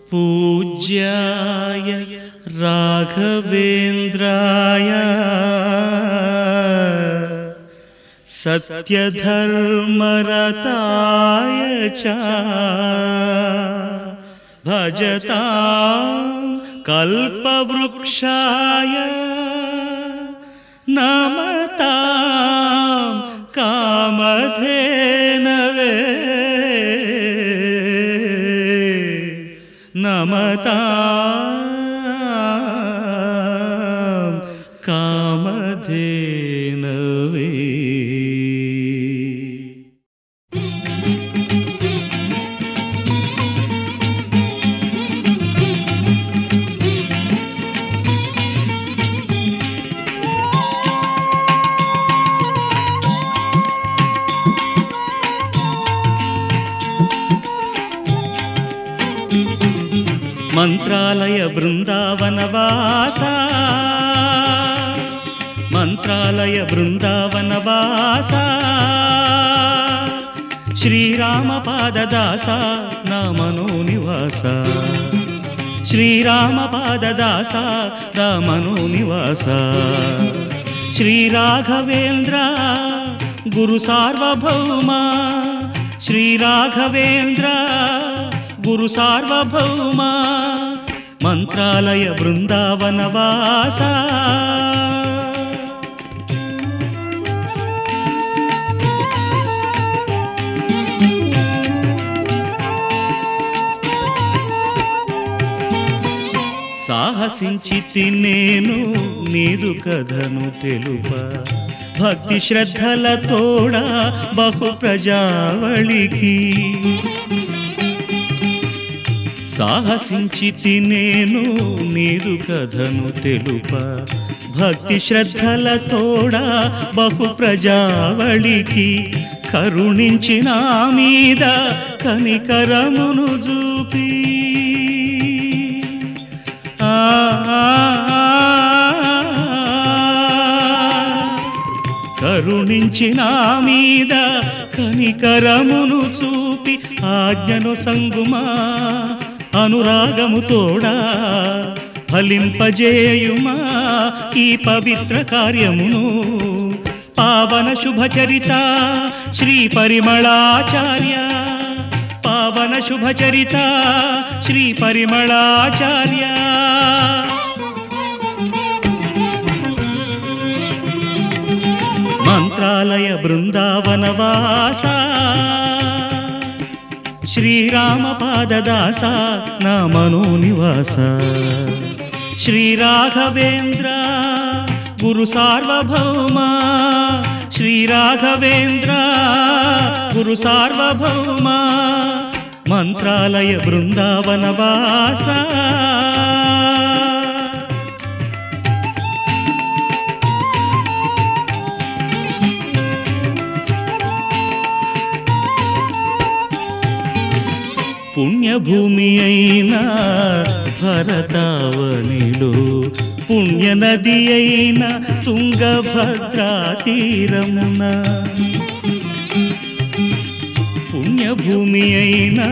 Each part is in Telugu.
पूज्याय राघवेन्द्राय सत्यधर्मरताय च भजतां कल्पवृक्षाय नमतां कामधेनवे नमतां कामधेनवे। मंत्रालय बृंदावनवासा मंत्रालय बृंदावनवासा श्रीरामपाददासा नामनो निवासा श्रीरामपाददासा नामनो निवासा श्रीराघवेन्द्र गुरु सार्वभौमा श्रीराघवेन्द्र गुरु सार्वभौमा मंत्रालय बृंदावनवासा సాహసించితి నేను నీదు కథను తెలుప భక్తి శ్రద్ధల తోడ బహు ప్రజావళికి సాహసించితి నేను నీదు కథను తెలుప భక్తి శ్రద్ధల తోడ బహు ప్రజావళికి కరుణించి నా మీద కనికరమును చూపి కరుణించి నా మీద కనికరమును చూపి ఆజ్ఞను సంగుమా అనురాగము తోడా ఫలింపజేయుమా ఈ పవిత్ర కార్యమును పావన శుభచరిత శ్రీ పరిమళాచార్య పావన శుభచరిత శ్రీ పరిమళాచార్య మంత్రాలయ బృందావనవాసా श्रीरामपाददासा नामनो निवासा श्रीराघवेन्द्र गुरु सार्वभौमा श्रीराघवेन्द्र गुरु सार्वभौमा मंत्रालय बृंदावनवासा పుణ్యభూమి అయిన భరతావనిలో పుణ్యనది అయిన తుంగభద్రా తీరమున పుణ్యభూమి అయిన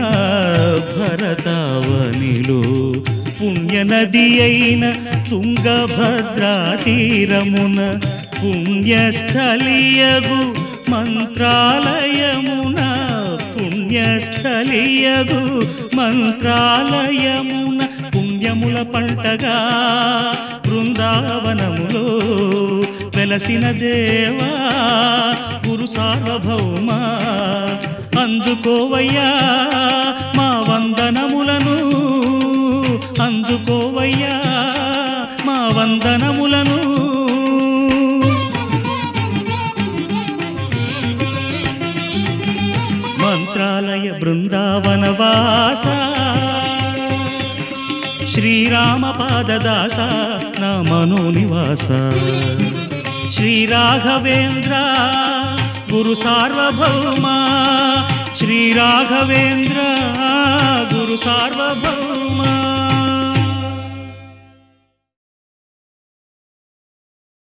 భరతావనిలో పుణ్యనది అయిన తుంగభద్రా తీరమున పుణ్యస్థలియగు మంత్రాలయమున పుణ్యస్థలియగు మంత్రాలయమున పుణ్యముల పంటగా బృందావనములో వెలసిన దేవా గురు సార్వభౌమా అందుకోవయ్యా మా వందనములను అందుకోవయ్యా మా వందనములను मंत्रालय बृंदावनवासा श्रीरामपाददासा नामनो निवासा श्रीराघवेन्द्र गुरु सार्वभौमा श्रीराघवेन्द्र गुरु सार्वभौमा।